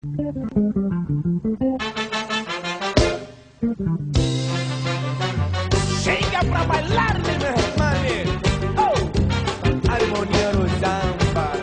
Chega pra bailar, meu hermano. Oh, harmonia no samba.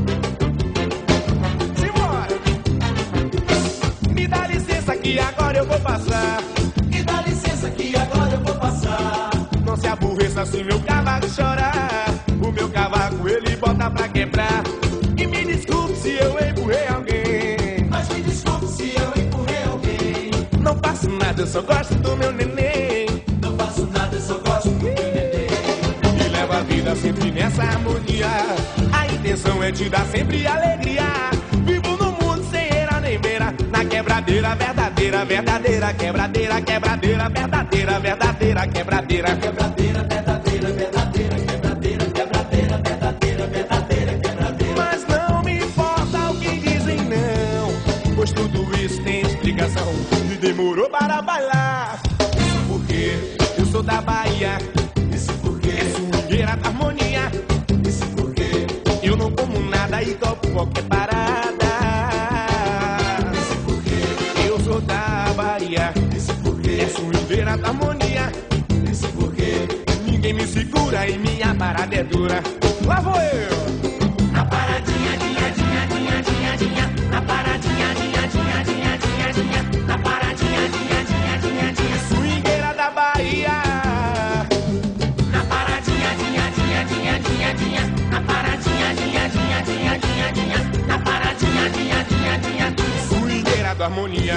Simbora. Me dá licença que agora eu vou passar. Me dá licença que agora eu vou passar. Não se aborreça se meu cavaco chorar. O meu cavaco ele bota pra quebrar. E me desculpe se eu empurrei alguém. Mas me desculpe se eu empurrei alguém. Não faço nada, eu só gosto do meu neném. Não faço nada, eu só gosto do meu neném. E levo a vida sempre nessa harmonia. A intenção é te dar sempre alegria. Vivo no mundo sem era nem beira. Na quebradeira verdadeira, verdadeira. Quebradeira, quebradeira, verdadeira, verdadeira. Quebradeira, Quebradeira, verdadeira, verdadeira. Quebradeira, quebradeira, verdadeira, verdadeira. Quebradeira. Mas não me importa o que dizem não, pois tudo isso tem explicação. E demorou para bailar. Isso porque eu sou da Bahia. Isso porque É swingueira da harmonia. Isso porque Eu não como nada e topo qualquer parada. Isso porque Eu sou da Bahia. Isso porque É swingueira da harmonia. Isso porque Ninguém me segura e minha parada é dura. Lá vou eu. na paradinha, dinha, dinha, dinha, dinha, dinha. Na paradinha, dinha, dinha, dinha, dinha, dinha. Na paradinha, dinha, dinha, dinha, dinha. Swingueira da Bahia. Na paradinha, dinha, dinha, dinha, dinha, dinha. Na paradinha, dinha, dinha, dinha, dinha, dinha. Na paradinha, dinha, dinha, dinha, dinha. Swingueira da harmonia.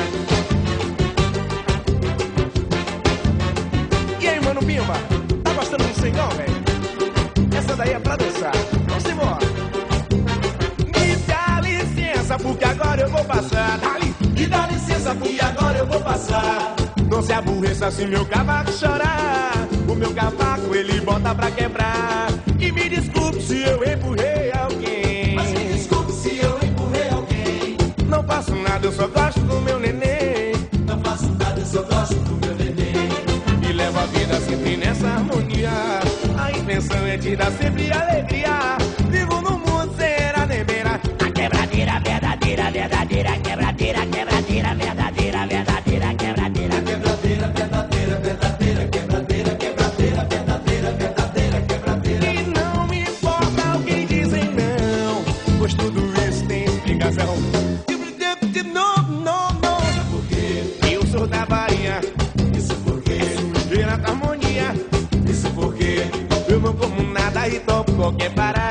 E aí, mano Pimba? Tá gostando do swingão, velho? Essa daí é pra dançar. Vamos embora. Me dá licença, porque agora eu vou passar. Dali. Me dá licença porque agora eu vou passar. Não se aborreça se meu cavaco chorar. O meu cavaco ele bota pra quebrar. E me desculpe se eu empurrei alguém. Mas me desculpe se eu empurrei alguém. Não faço nada, eu só gosto do meu neném. Não faço nada, eu só gosto do meu neném. E levo a vida sempre nessa harmonia. A intenção é te dar sempre alegria. Vivo no mundo sem era nem beira. A quebradeira verdadeira, verdadeira. Quebradeira, quebradeira, verdadeira, verdadeira. Quebradeira, quebradeira, verdadeira, verdadeira. Quebradeira, quebradeira, verdadeira, verdadeira. Quebradeira. E não me importa o que dizem não, pois tudo isso tem explicação. Não, Porque eu sou da Bahia. isso porque Swingueira da harmonia. isso porque Eu não como nada e topo qualquer parada.